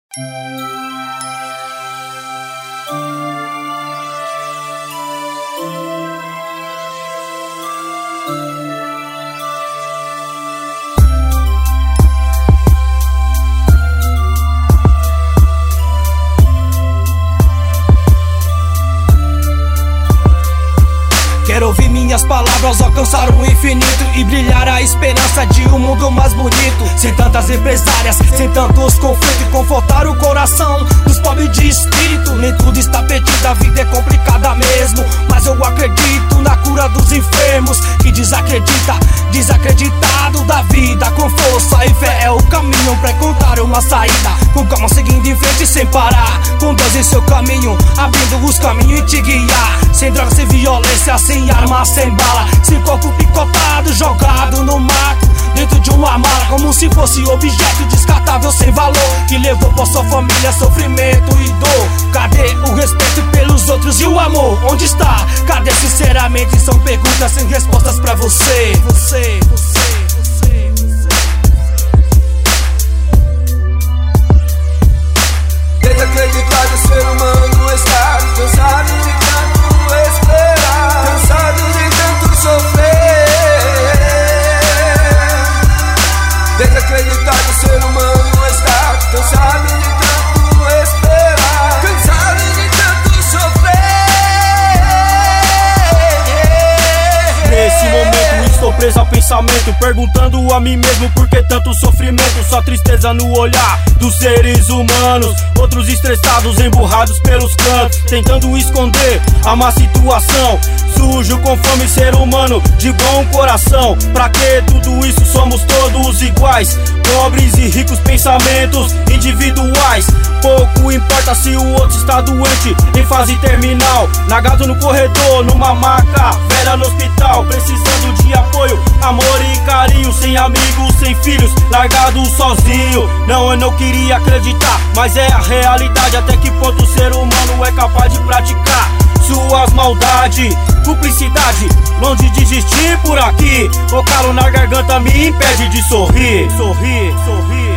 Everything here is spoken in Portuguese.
Quero ouvir minhas palavras alcançar o infinito e brilhar a esperança de um mundo mais bonito. Sem tantas represárias, sem tantos conflitos, e confortar o coração dos pobres de espírito. Nem tudo está perdido, a vida é complicada mesmo, mas eu acredito na cura dos enfermos. Que desacreditado da vida, com força e fé é o caminho pra encontrar uma saída. Com calma seguindo em frente sem parar, com Deus em seu caminho, abrindo os caminhos e te guiar. Sem droga, sem violência, sem arma, sem bala, sem corpo picotado, jogado no mato, dentro de uma mala, como se fosse objeto descartável sem valor, que levou pra sua família sofrimento e dor. Cadê o respeito pelos outros e o amor? Onde está? Cadê sinceramente? São perguntas sem respostas pra você. Desacreditar do ser humano está cansado de tanto esperar, cansado de tanto sofrer. Desacreditar do ser humano está cansado de tanto esperar, cansado de tanto sofrer. Nesse momento estou preso ao pensamento, perguntando a mim mesmo por que tanto sofrimento. Só tristeza no olhar dos seres humanos, outros estressados, emburrados pelos cantos, tentando esconder a má situação. Sujo com fome, ser humano de bom coração. Pra que tudo isso? Somos todos iguais, pobres e ricos, pensamentos individuais. Pouco importa se o outro está doente, em fase terminal, nagado no corredor, numa maca velha no hospital, precisando de apoio, amor e carinho. Sem amigos, sem filhos, largado sozinho. Não, eu não queria acreditar, mas é a realidade. Até que ponto o ser humano é capaz de praticar suas maldades, cumplicidade, longe de existir por aqui. O calo na garganta me impede de sorrir.